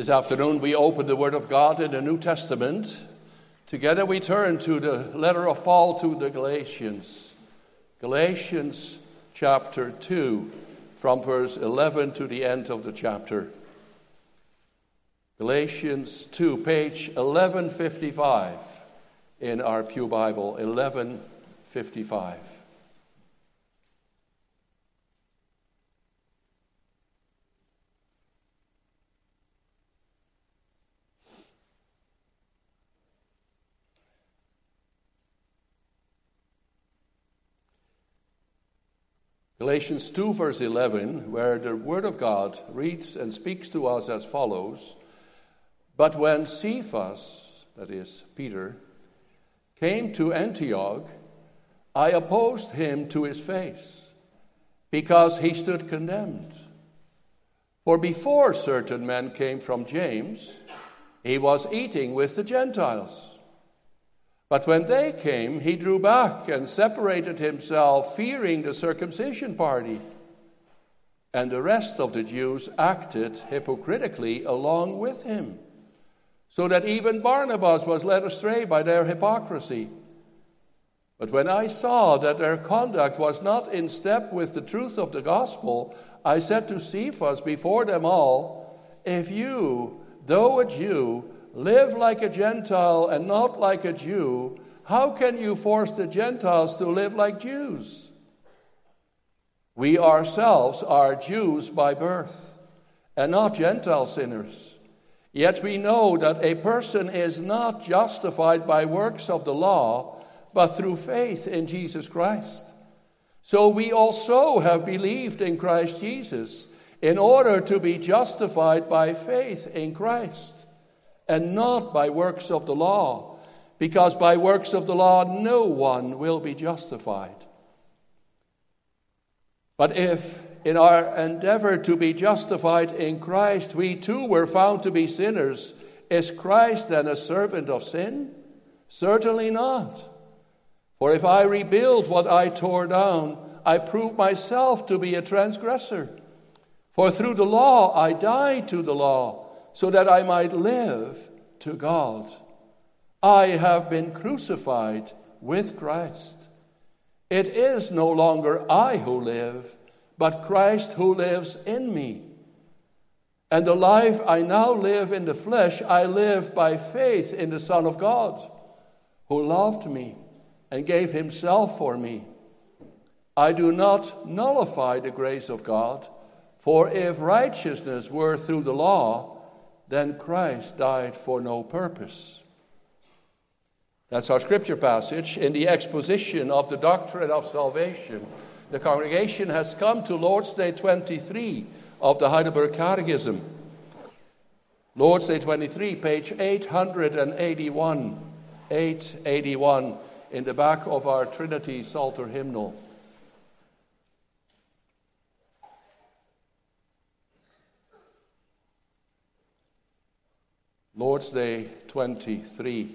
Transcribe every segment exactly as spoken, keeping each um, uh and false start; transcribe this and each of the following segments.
This afternoon we open the Word of God in the New Testament. Together we turn to the letter of Paul to the Galatians. Galatians chapter two, from verse eleven to the end of the chapter. Galatians two, page eleven fifty-five in our Pew Bible, eleven fifty-five. Galatians two, verse eleven, where the Word of God reads and speaks to us as follows: But when Cephas, that is Peter, came to Antioch, I opposed him to his face, because he stood condemned. For before certain men came from James, he was eating with the Gentiles. But when they came, he drew back and separated himself, fearing the circumcision party. And the rest of the Jews acted hypocritically along with him, so that even Barnabas was led astray by their hypocrisy. But when I saw that their conduct was not in step with the truth of the gospel, I said to Cephas before them all, If you, though a Jew, live like a Gentile and not like a Jew, how can you force the Gentiles to live like Jews? We ourselves are Jews by birth, and not Gentile sinners. Yet we know that a person is not justified by works of the law, but through faith in Jesus Christ. So we also have believed in Christ Jesus, in order to be justified by faith in Christ, and not by works of the law, because by works of the law no one will be justified. But if in our endeavor to be justified in Christ we too were found to be sinners, is Christ then a servant of sin? Certainly not. For if I rebuild what I tore down, I prove myself to be a transgressor. For through the law I died to the law, so that I might live to God. I have been crucified with Christ. It is no longer I who live, but Christ who lives in me. And the life I now live in the flesh, I live by faith in the Son of God, who loved me and gave himself for me. I do not nullify the grace of God, for if righteousness were through the law, then Christ died for no purpose. That's our scripture passage in the exposition of the doctrine of salvation. The congregation has come to Lord's Day twenty-three of the Heidelberg Catechism. Lord's Day twenty-three, page eight eighty-one. eight eighty-one in the back of our Trinity Psalter hymnal. Lord's Day twenty-three.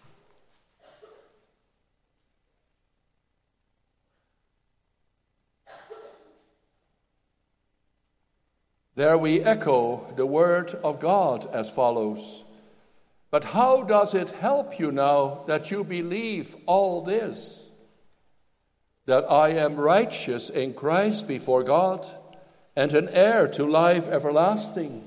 There we echo the word of God as follows: But how does it help you now that you believe all this? That I am righteous in Christ before God, and an heir to life everlasting.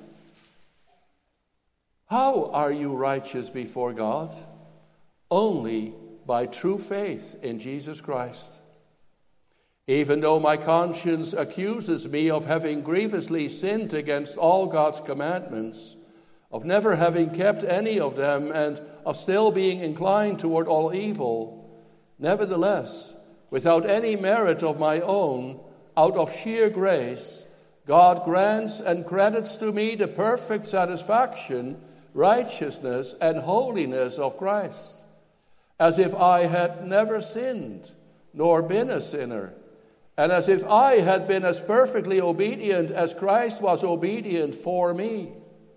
How are you righteous before God? Only by true faith in Jesus Christ. Even though my conscience accuses me of having grievously sinned against all God's commandments, of never having kept any of them, and of still being inclined toward all evil, nevertheless, without any merit of my own, out of sheer grace, God grants and credits to me the perfect satisfaction, righteousness, and holiness of Christ, as if I had never sinned, nor been a sinner, and as if I had been as perfectly obedient as Christ was obedient for me.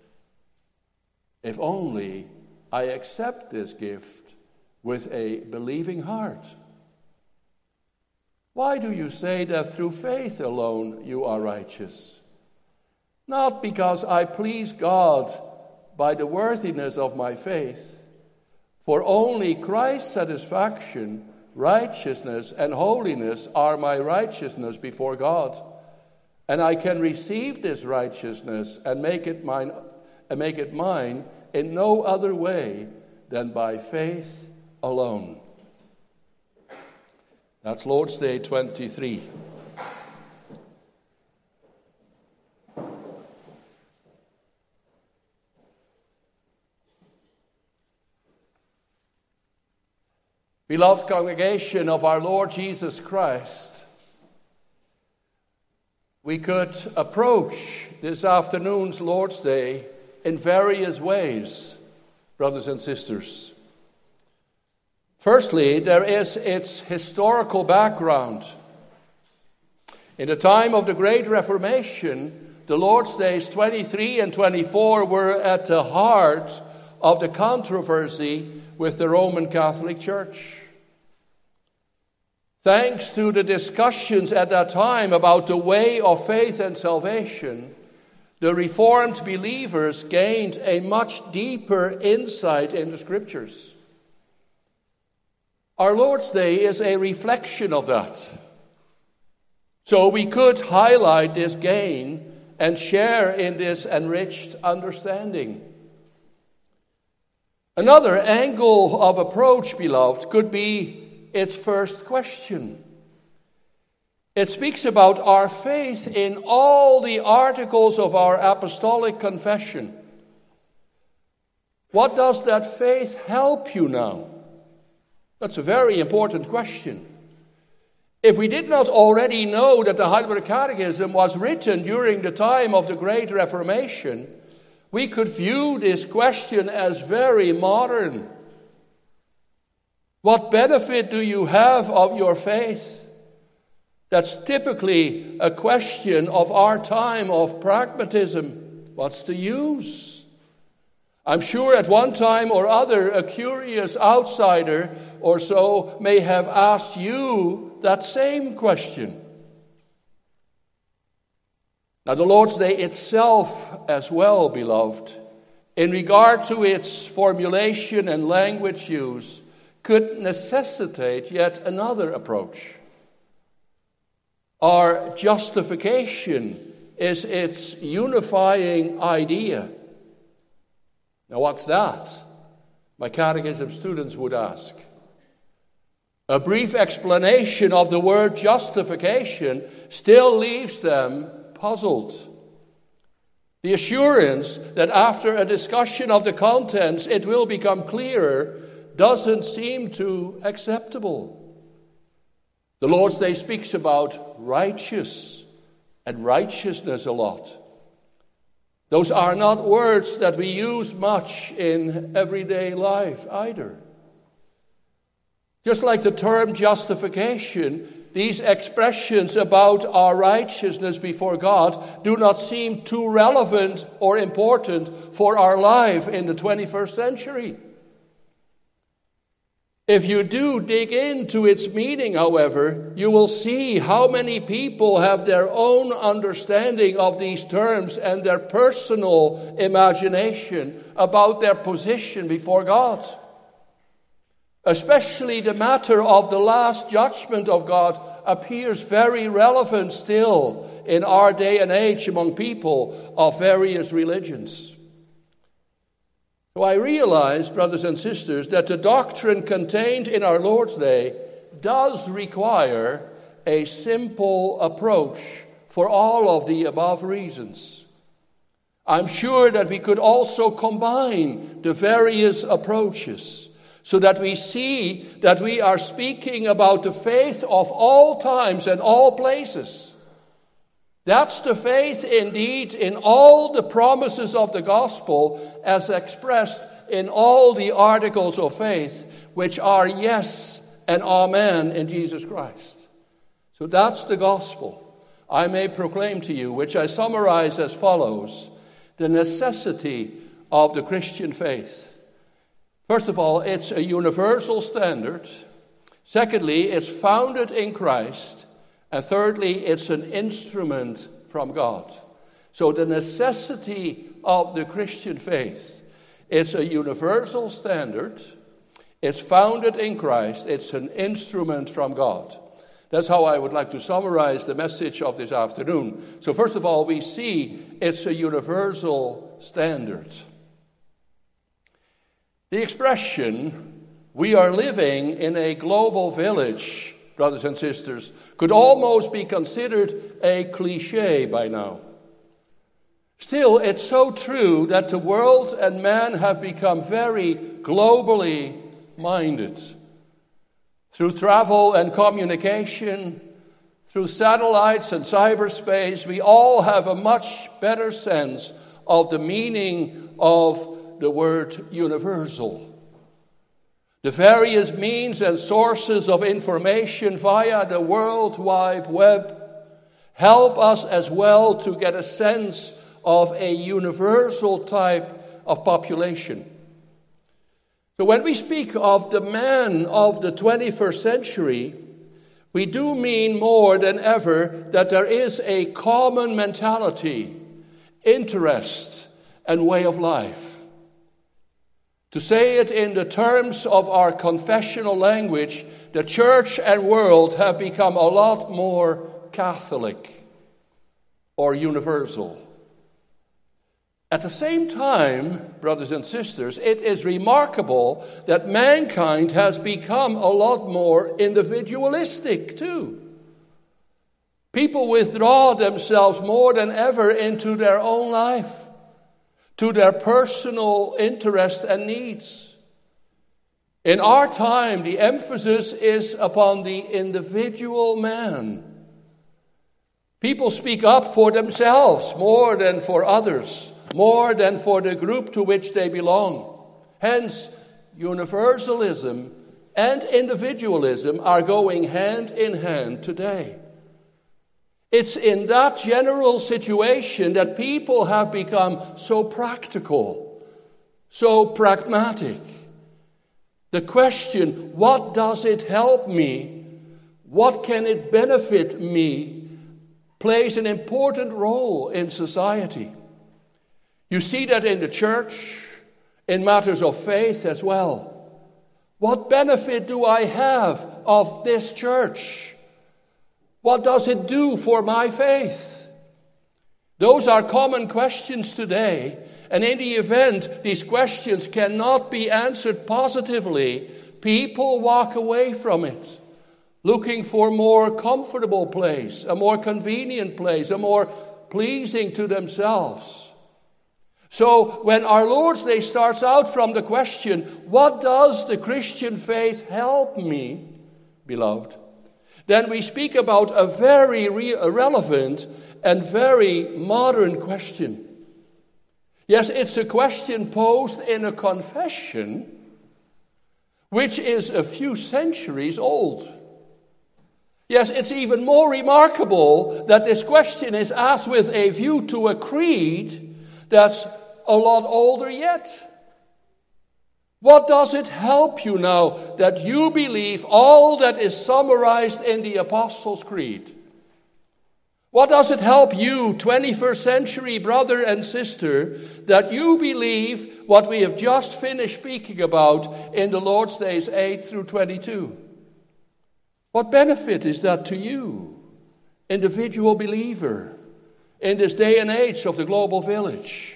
If only I accept this gift with a believing heart. Why do you say that through faith alone you are righteous? Not because I please God by the worthiness of my faith, for only Christ's satisfaction, righteousness, and holiness are my righteousness before God, and I can receive this righteousness and make it mine, and make it mine in no other way than by faith alone. That's Lord's Day twenty-three. Beloved congregation of our Lord Jesus Christ, we could approach this afternoon's Lord's Day in various ways, brothers and sisters. Firstly, there is its historical background. In the time of the Great Reformation, the Lord's Days twenty-three and twenty-four were at the heart of the controversy with the Roman Catholic Church. Thanks to the discussions at that time about the way of faith and salvation, the Reformed believers gained a much deeper insight in the Scriptures. Our Lord's Day is a reflection of that. So we could highlight this gain and share in this enriched understanding. Another angle of approach, beloved, could be its first question. It speaks about our faith in all the articles of our apostolic confession. What does that faith help you now? That's a very important question. If we did not already know that the Heidelberg Catechism was written during the time of the Great Reformation, we could view this question as very modern. What benefit do you have of your faith? That's typically a question of our time of pragmatism. What's the use? I'm sure at one time or other a curious outsider or so may have asked you that same question. Now, the Lord's Day itself as well, beloved, in regard to its formulation and language use, could necessitate yet another approach. Our justification is its unifying idea. Now, what's that? My catechism students would ask. A brief explanation of the word justification still leaves them puzzled. The assurance that after a discussion of the contents it will become clearer doesn't seem too acceptable. The Lord's Day speaks about righteous and righteousness a lot. Those are not words that we use much in everyday life either. Just like the term justification, these expressions about our righteousness before God do not seem too relevant or important for our life in the twenty-first century. If you do dig into its meaning, however, you will see how many people have their own understanding of these terms and their personal imagination about their position before God. Especially the matter of the last judgment of God appears very relevant still in our day and age among people of various religions. So I realize, brothers and sisters, that the doctrine contained in our Lord's Day does require a simple approach for all of the above reasons. I'm sure that we could also combine the various approaches so that we see that we are speaking about the faith of all times and all places. That's the faith indeed in all the promises of the gospel as expressed in all the articles of faith, which are yes and amen in Jesus Christ. So that's the gospel I may proclaim to you, which I summarize as follows: the necessity of the Christian faith. First of all, it's a universal standard. Secondly, it's founded in Christ. And thirdly, it's an instrument from God. So the necessity of the Christian faith It's a universal standard. It's founded in Christ. It's an instrument from God. That's how I would like to summarize the message of this afternoon. So first of all, we see it's a universal standard. The expression, we are living in a global village, brothers and sisters, could almost be considered a cliche by now. Still, it's so true that the world and man have become very globally minded. Through travel and communication, through satellites and cyberspace, we all have a much better sense of the meaning of the word universal. The various means and sources of information via the World Wide Web help us as well to get a sense of a universal type of population. So when we speak of the man of the twenty-first century, we do mean more than ever that there is a common mentality, interest, and way of life. To say it in the terms of our confessional language, the church and world have become a lot more Catholic or universal. At the same time, brothers and sisters, it is remarkable that mankind has become a lot more individualistic too. People withdraw themselves more than ever into their own life, to their personal interests and needs. In our time, the emphasis is upon the individual man. People speak up for themselves more than for others, more than for the group to which they belong. Hence, universalism and individualism are going hand in hand today. It's in that general situation that people have become so practical, so pragmatic. The question, what does it help me? What can it benefit me? Plays an important role in society. You see that in the church, in matters of faith as well. What benefit do I have of this church? What does it do for my faith? Those are common questions today, and in the event these questions cannot be answered positively, people walk away from it, looking for a more comfortable place, a more convenient place, a more pleasing to themselves. So when our Lord's Day starts out from the question, what does the Christian faith help me, beloved? Then we speak about a very re- relevant and very modern question. Yes, it's a question posed in a confession which is a few centuries old. Yes, it's even more remarkable that this question is asked with a view to a creed that's a lot older yet. What does it help you now that you believe all that is summarized in the Apostles' Creed? What does it help you, twenty-first century brother and sister, that you believe what we have just finished speaking about in the Lord's Days eight through twenty-two? What benefit is that to you, individual believer, in this day and age of the global village?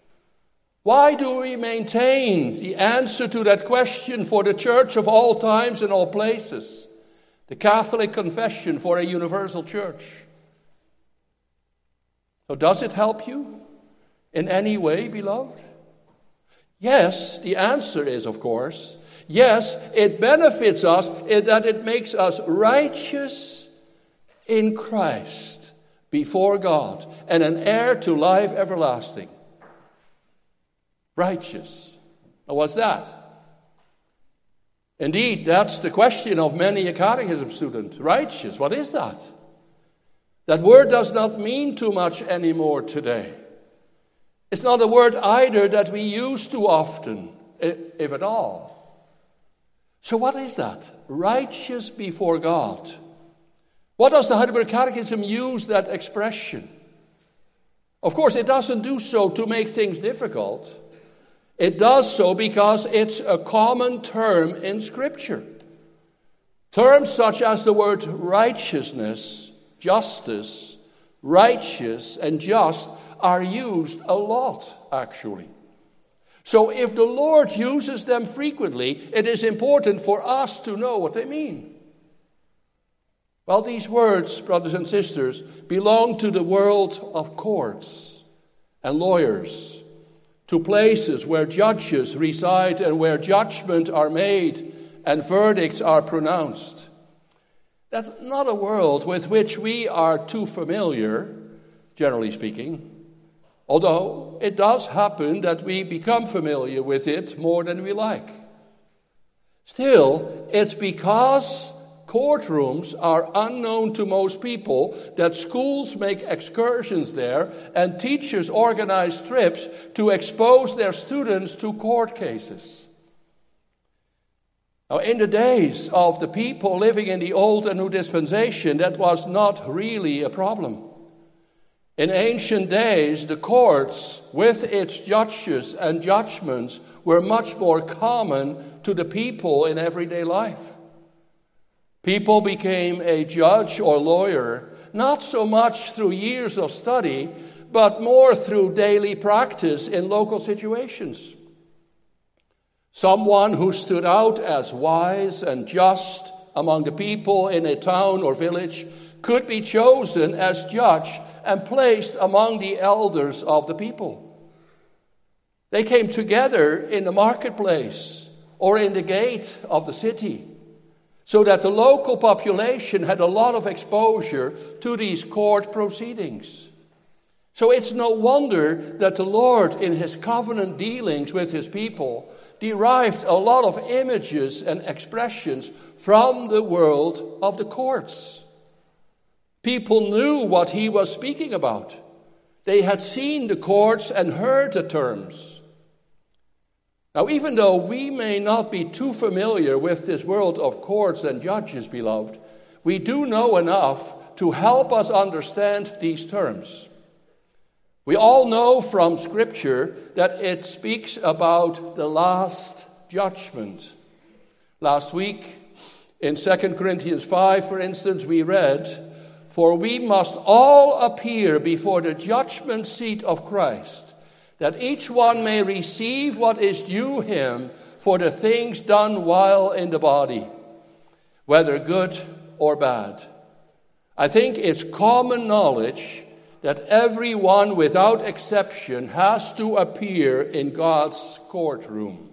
Why do we maintain the answer to that question for the church of all times and all places? The Catholic confession for a universal church. So does it help you in any way, beloved? Yes, the answer is, of course, yes, it benefits us in that it makes us righteous in Christ before God and an heir to life everlasting. Righteous. Now, what's that? Indeed, that's the question of many a catechism student. Righteous, what is that? That word does not mean too much anymore today. It's not a word either that we use too often, if at all. So what is that? Righteous before God. What does the Heidelberg Catechism use that expression? Of course, it doesn't do so to make things difficult. It does so because it's a common term in Scripture. Terms such as the word righteousness, justice, righteous, and just are used a lot, actually. So if the Lord uses them frequently, it is important for us to know what they mean. Well, these words, brothers and sisters, belong to the world of courts and lawyers, to places where judges reside and where judgments are made and verdicts are pronounced. That's not a world with which we are too familiar, generally speaking, although it does happen that we become familiar with it more than we like. Still, it's because courtrooms are unknown to most people that schools make excursions there and teachers organize trips to expose their students to court cases. Now, in the days of the people living in the Old and New Dispensation, that was not really a problem. In ancient days, the courts, with its judges and judgments, were much more common to the people in everyday life. People became a judge or lawyer, not so much through years of study, but more through daily practice in local situations. Someone who stood out as wise and just among the people in a town or village could be chosen as judge and placed among the elders of the people. They came together in the marketplace or in the gate of the city, so that the local population had a lot of exposure to these court proceedings. So it's no wonder that the Lord, in his covenant dealings with his people, derived a lot of images and expressions from the world of the courts. People knew what he was speaking about. They had seen the courts and heard the terms. Now, even though we may not be too familiar with this world of courts and judges, beloved, we do know enough to help us understand these terms. We all know from Scripture that it speaks about the last judgment. Last week, in Second Corinthians five, for instance, we read, "For we must all appear before the judgment seat of Christ, that each one may receive what is due him for the things done while in the body, whether good or bad." I think it's common knowledge that everyone without exception has to appear in God's courtroom.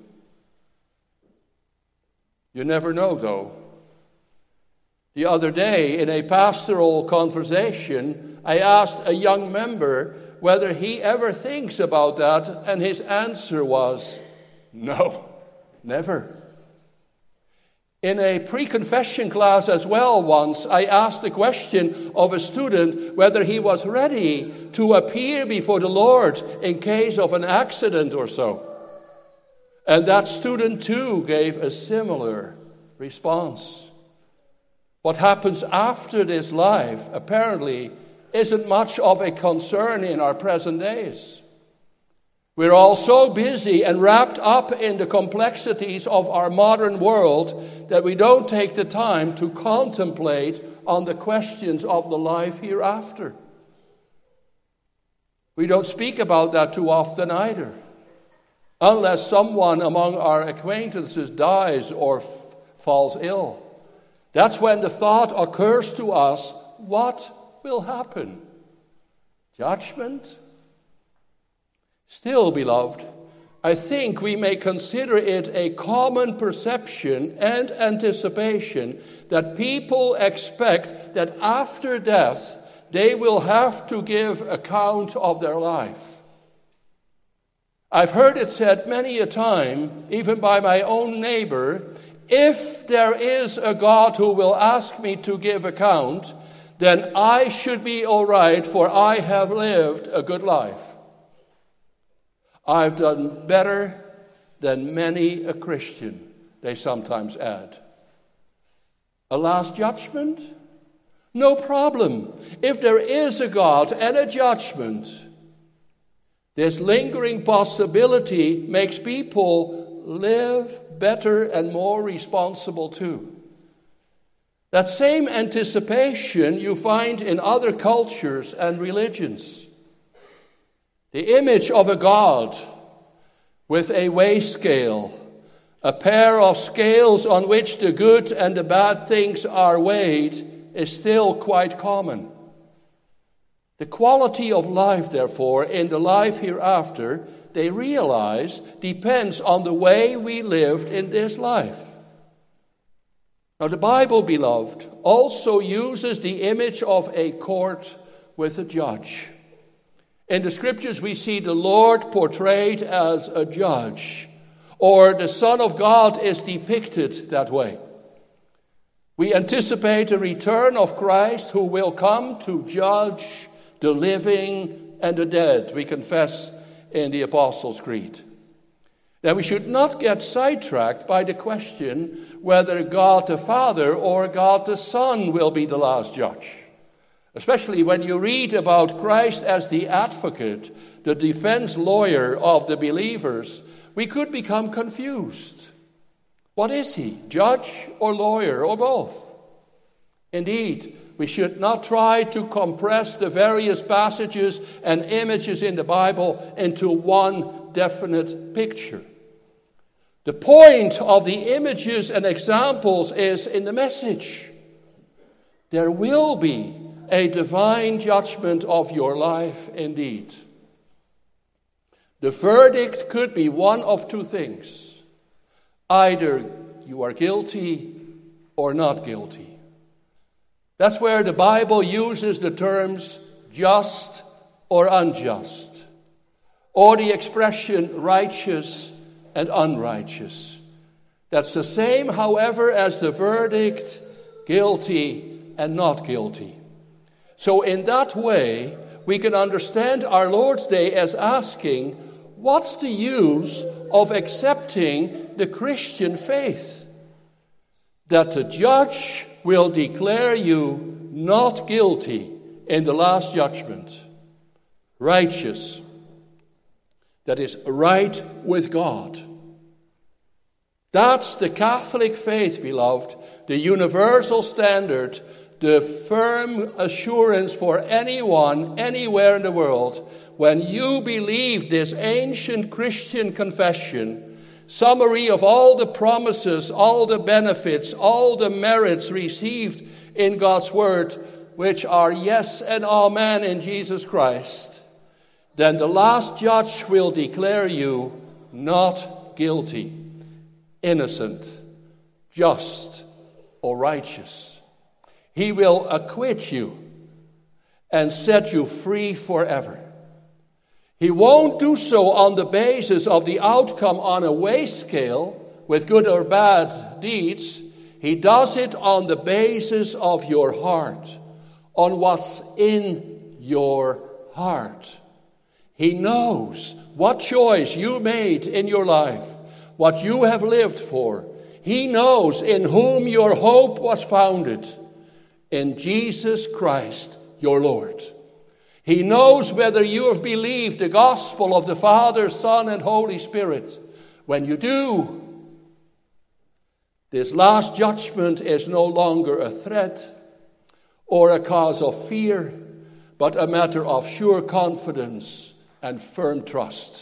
You never know, though. The other day, in a pastoral conversation, I asked a young member whether he ever thinks about that, and his answer was, no, never. In a pre-confession class as well once, I asked the question of a student whether he was ready to appear before the Lord in case of an accident or so. And that student too gave a similar response. What happens after this life apparently isn't much of a concern in our present days. We're all so busy and wrapped up in the complexities of our modern world that we don't take the time to contemplate on the questions of the life hereafter. We don't speak about that too often either, unless someone among our acquaintances dies or f- falls ill. That's when the thought occurs to us, what will happen? Judgment? Still, beloved, I think we may consider it a common perception and anticipation that people expect that after death they will have to give account of their life. I've heard it said many a time, even by my own neighbor, if there is a God who will ask me to give account, then I should be all right, for I have lived a good life. I've done better than many a Christian, they sometimes add. A last judgment? No problem. If there is a God and a judgment, This lingering possibility makes people live better and more responsible too. That same anticipation you find in other cultures and religions. The image of a God with a weigh scale, a pair of scales on which the good and the bad things are weighed, is still quite common. The quality of life, therefore, in the life hereafter, they realize, depends on the way we lived in this life. Now, the Bible, beloved, also uses the image of a court with a judge. In the Scriptures, we see the Lord portrayed as a judge, or the Son of God is depicted that way. We anticipate the return of Christ, who will come to judge the living and the dead, we confess in the Apostles' Creed. Now, we should not get sidetracked by the question whether God the Father or God the Son will be the last judge. Especially when you read about Christ as the advocate, the defense lawyer of the believers, we could become confused. What is he, judge or lawyer or both? Indeed, we should not try to compress the various passages and images in the Bible into one definite picture. The point of the images and examples is in the message. There will be a divine judgment of your life indeed. The verdict could be one of two things. Either you are guilty or not guilty. That's where the Bible uses the terms just or unjust, or the expression righteous and unrighteous. That's the same, however, as the verdict guilty and not guilty. So in that way, we can understand our Lord's Day as asking, what's the use of accepting the Christian faith? That the judge will declare you not guilty in the last judgment, righteous, that is right with God. That's the Catholic faith, beloved, the universal standard, the firm assurance for anyone, anywhere in the world. When you believe this ancient Christian confession, summary of all the promises, all the benefits, all the merits received in God's word, which are yes and amen in Jesus Christ, then the last judge will declare you not guilty, innocent, just, or righteous. He will acquit you and set you free forever. He won't do so on the basis of the outcome on a weigh scale with good or bad deeds. He does it on the basis of your heart, on what's in your heart. He knows what choice you made in your life, what you have lived for. He knows in whom your hope was founded, in Jesus Christ, your Lord. He knows whether you have believed the gospel of the Father, Son, and Holy Spirit. When you do, this last judgment is no longer a threat or a cause of fear, but a matter of sure confidence and firm trust.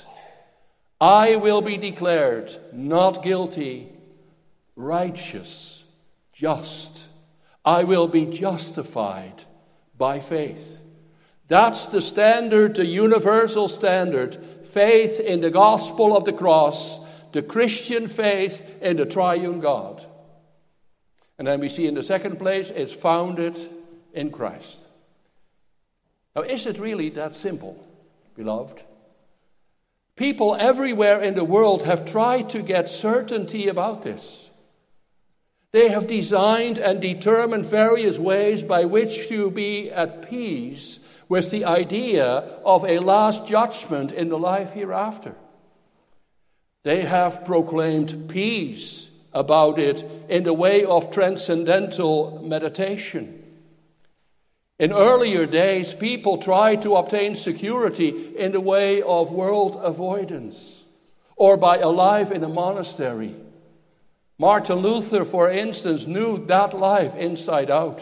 I will be declared not guilty, righteous, just. I will be justified by faith. That's the standard, the universal standard, faith in the gospel of the cross, the Christian faith in the triune God. And then we see in the second place, it's founded in Christ. Now, is it really that simple, beloved? People everywhere in the world have tried to get certainty about this. They have designed and determined various ways by which to be at peace with the idea of a last judgment in the life hereafter. They have proclaimed peace about it in the way of transcendental meditation. In earlier days, people tried to obtain security in the way of world avoidance or by a life in a monastery. Martin Luther, for instance, knew that life inside out.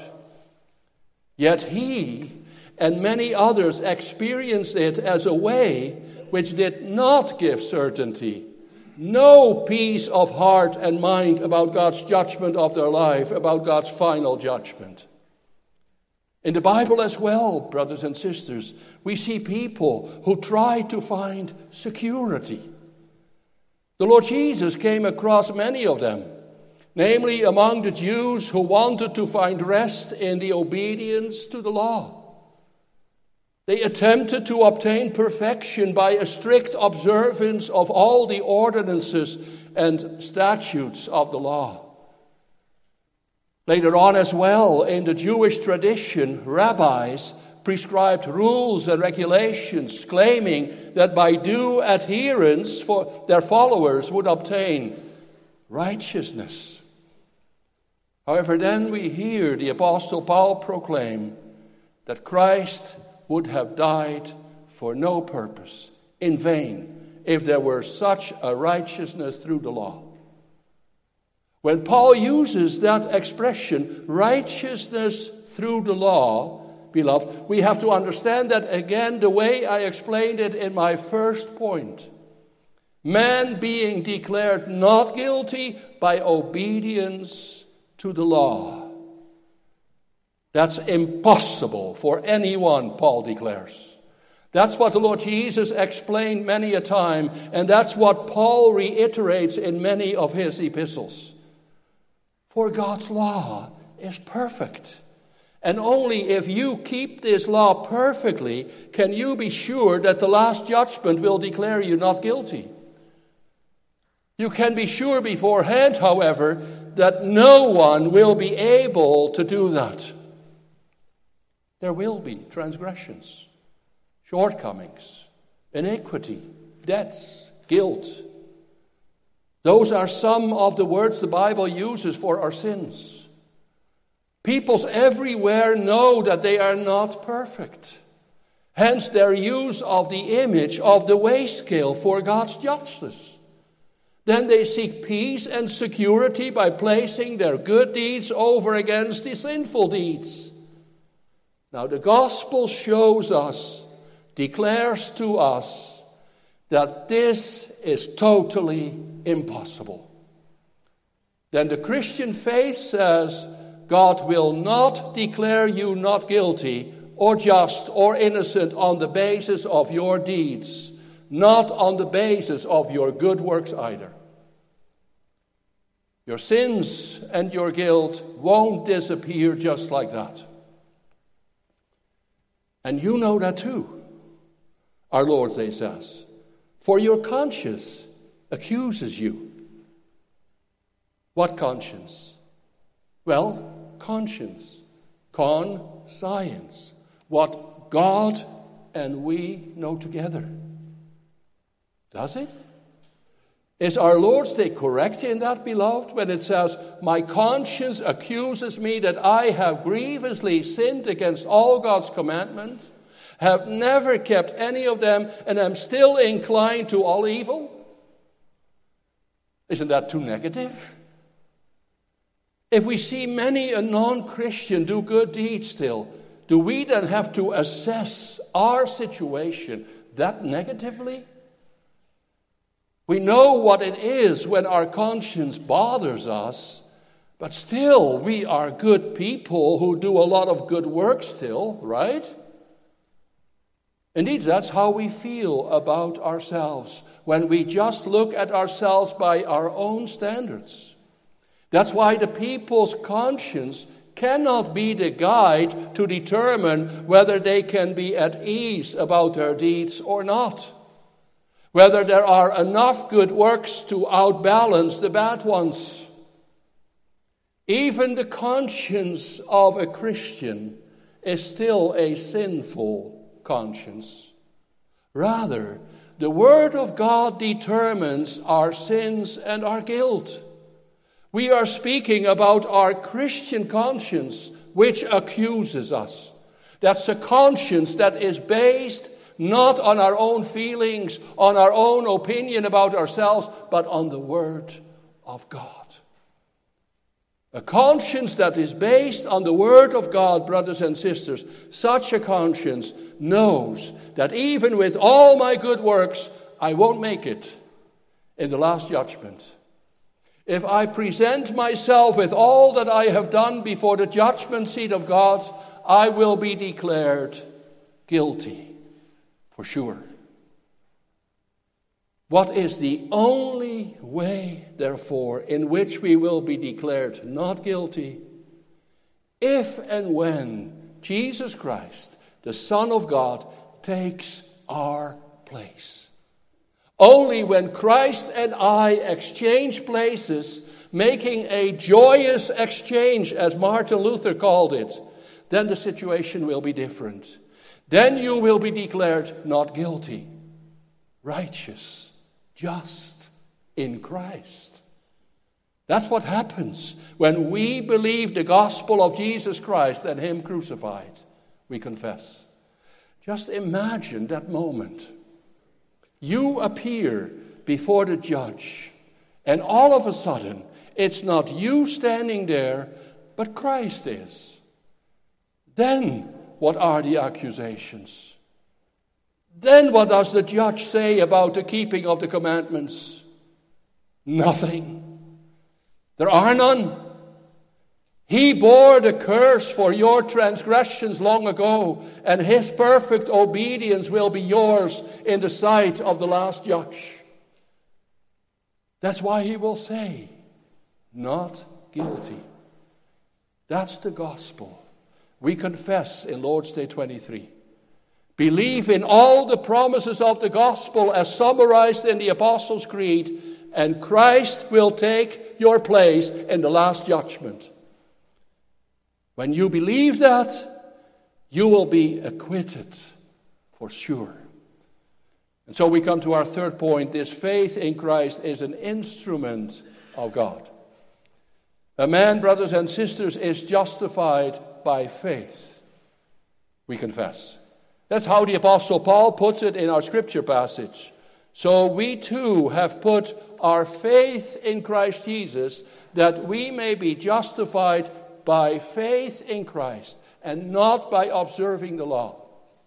Yet he and many others experienced it as a way which did not give certainty, no peace of heart and mind about God's judgment of their life, about God's final judgment. In the Bible as well, brothers and sisters, we see people who try to find security. The Lord Jesus came across many of them, namely among the Jews who wanted to find rest in the obedience to the law. They attempted to obtain perfection by a strict observance of all the ordinances and statutes of the law. Later on as well, in the Jewish tradition, rabbis prescribed rules and regulations claiming that by due adherence for their followers would obtain righteousness. However, then we hear the Apostle Paul proclaim that Christ would have died for no purpose, in vain, if there were such a righteousness through the law. When Paul uses that expression, righteousness through the law, beloved, we have to understand that again the way I explained it in my first point. Man being declared not guilty by obedience to the law. That's impossible for anyone, Paul declares. That's what the Lord Jesus explained many a time, and that's what Paul reiterates in many of his epistles. For God's law is perfect. And only if you keep this law perfectly can you be sure that the last judgment will declare you not guilty. You can be sure beforehand, however, that no one will be able to do that. There will be transgressions, shortcomings, iniquity, debts, guilt. Those are some of the words the Bible uses for our sins. Peoples everywhere know that they are not perfect. Hence their use of the image of the weigh scale for God's justice. Then they seek peace and security by placing their good deeds over against the sinful deeds. Now the gospel shows us, declares to us, that this is totally impossible. Then the Christian faith says, God will not declare you not guilty or just or innocent on the basis of your deeds, not on the basis of your good works either. Your sins and your guilt won't disappear just like that. And you know that too, our Lord says, for your conscience accuses you. What conscience? Well, conscience, conscience, what God and we know together. Does it? Is our Lord's Day correct in that, beloved, when it says, my conscience accuses me that I have grievously sinned against all God's commandments, have never kept any of them, and am still inclined to all evil? Isn't that too negative? If we see many a non-Christian do good deeds still, do we then have to assess our situation that negatively? We know what it is when our conscience bothers us, but still we are good people who do a lot of good work still, right? Indeed, that's how we feel about ourselves when we just look at ourselves by our own standards. That's why the people's conscience cannot be the guide to determine whether they can be at ease about their deeds or not. Whether there are enough good works to outbalance the bad ones. Even the conscience of a Christian is still a sinful conscience. Rather, the Word of God determines our sins and our guilt. We are speaking about our Christian conscience, which accuses us. That's a conscience that is based not on our own feelings, on our own opinion about ourselves, but on the Word of God. A conscience that is based on the Word of God, brothers and sisters, such a conscience knows that even with all my good works, I won't make it in the last judgment. If I present myself with all that I have done before the judgment seat of God, I will be declared guilty, for sure. What is the only way, therefore, in which we will be declared not guilty? If and when Jesus Christ, the Son of God, takes our place. Only when Christ and I exchange places, making a joyous exchange, as Martin Luther called it, then the situation will be different. Then you will be declared not guilty, righteous, just in Christ. That's what happens when we believe the gospel of Jesus Christ and Him crucified. We confess. Just imagine that moment. You appear before the judge, and all of a sudden, it's not you standing there, but Christ is. Then, what are the accusations? Then what does the judge say about the keeping of the commandments? Nothing. There are none. He bore the curse for your transgressions long ago, and His perfect obedience will be yours in the sight of the last judge. That's why He will say, not guilty. That's the gospel. We confess in Lord's Day twenty-three. Believe in all the promises of the gospel as summarized in the Apostles' Creed, and Christ will take your place in the last judgment. When you believe that, you will be acquitted for sure. And so we come to our third point. This faith in Christ is an instrument of God. A man, brothers and sisters, is justified by faith, we confess. That's how the Apostle Paul puts it in our scripture passage. So we too have put our faith in Christ Jesus, that we may be justified by faith in Christ and not by observing the law.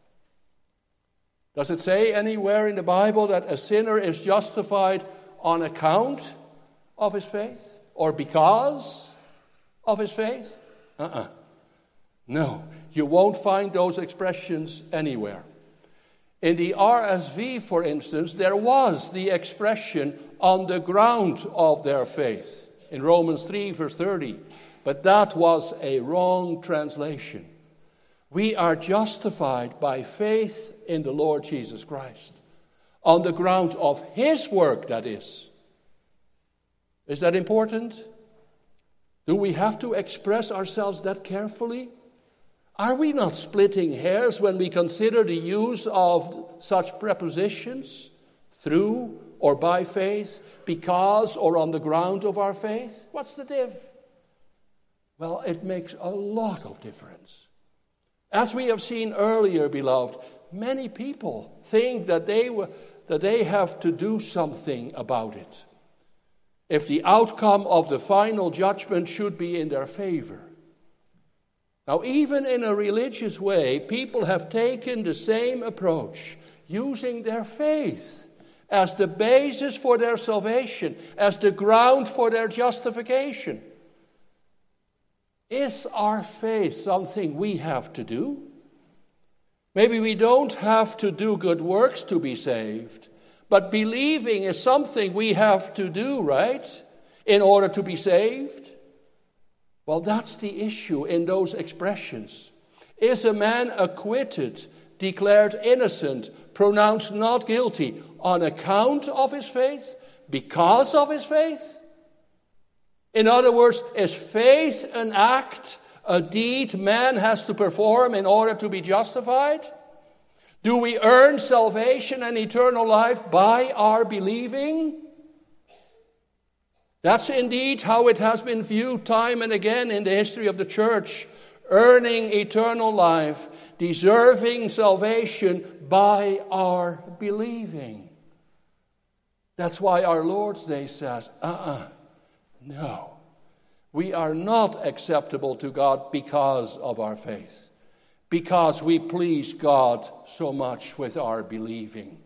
Does it say anywhere in the Bible that a sinner is justified on account of his faith or because of his faith? Uh-uh. No, you won't find those expressions anywhere. In the R S V, for instance, there was the expression on the ground of their faith in Romans three, verse thirty. But that was a wrong translation. We are justified by faith in the Lord Jesus Christ. On the ground of His work, that is. Is that important? Do we have to express ourselves that carefully? Are we not splitting hairs when we consider the use of such prepositions? Through or by faith, because or on the ground of our faith? What's the diff? Well, it makes a lot of difference. As we have seen earlier, beloved, many people think that they, w- that they have to do something about it if the outcome of the final judgment should be in their favor. Now, even in a religious way, people have taken the same approach, using their faith as the basis for their salvation, as the ground for their justification. Is our faith something we have to do? Maybe we don't have to do good works to be saved, but believing is something we have to do, right, in order to be saved? Well, that's the issue in those expressions. Is a man acquitted, declared innocent, pronounced not guilty on account of his faith, because of his faith? In other words, is faith an act, a deed man has to perform in order to be justified? Do we earn salvation and eternal life by our believing? That's indeed how it has been viewed time and again in the history of the church. earning eternal life, deserving salvation by our believing. That's why our Lord's Day says, uh-uh, no. We are not acceptable to God because of our faith, because we please God so much with our believing.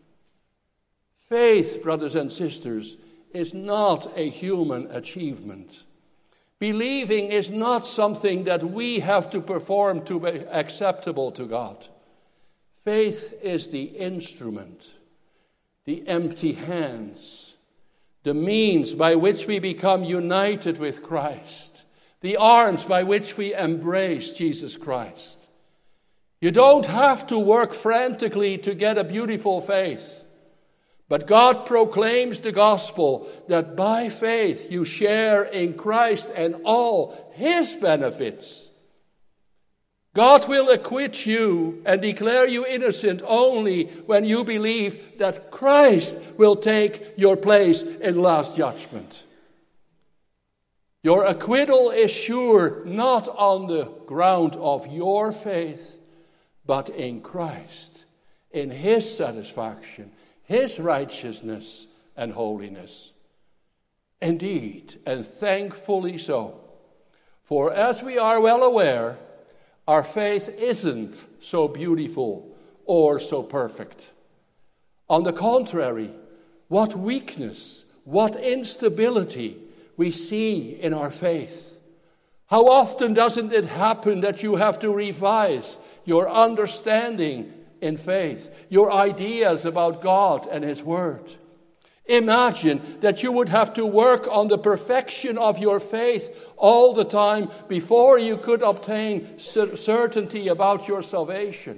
Faith, brothers and sisters, is not a human achievement. Believing is not something that we have to perform to be acceptable to God. Faith is the instrument, the empty hands, the means by which we become united with Christ, the arms by which we embrace Jesus Christ. You don't have to work frantically to get a beautiful faith, but God proclaims the gospel that by faith you share in Christ and all His benefits. God will acquit you and declare you innocent only when you believe that Christ will take your place in last judgment. Your acquittal is sure not on the ground of your faith, but in Christ, in His satisfaction, His righteousness and holiness. Indeed, and thankfully so, for as we are well aware, our faith isn't so beautiful or so perfect. On the contrary, what weakness, what instability we see in our faith. How often doesn't it happen that you have to revise your understanding in faith, your ideas about God and His Word? Imagine that you would have to work on the perfection of your faith all the time before you could obtain certainty about your salvation.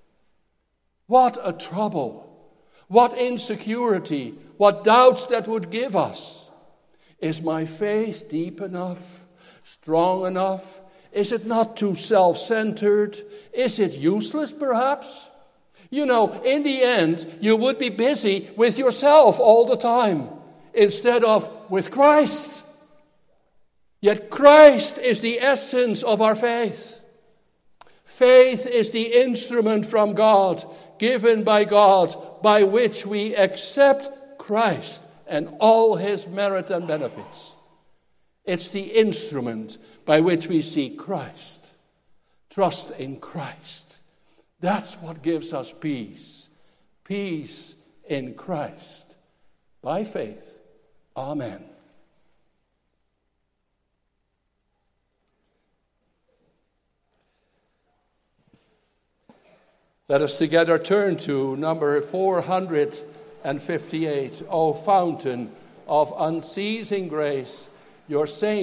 What a trouble, what insecurity, what doubts that would give us. Is my faith deep enough, strong enough? Is it not too self-centered? Is it useless, perhaps? You know, in the end, you would be busy with yourself all the time instead of with Christ. Yet Christ is the essence of our faith. Faith is the instrument from God, given by God, by which we accept Christ and all His merit and benefits. It's the instrument by which we see Christ, trust in Christ. That's what gives us peace. Peace in Christ. By faith. Amen. Let us together turn to number four hundred fifty-eight. O fountain of unceasing grace, your saints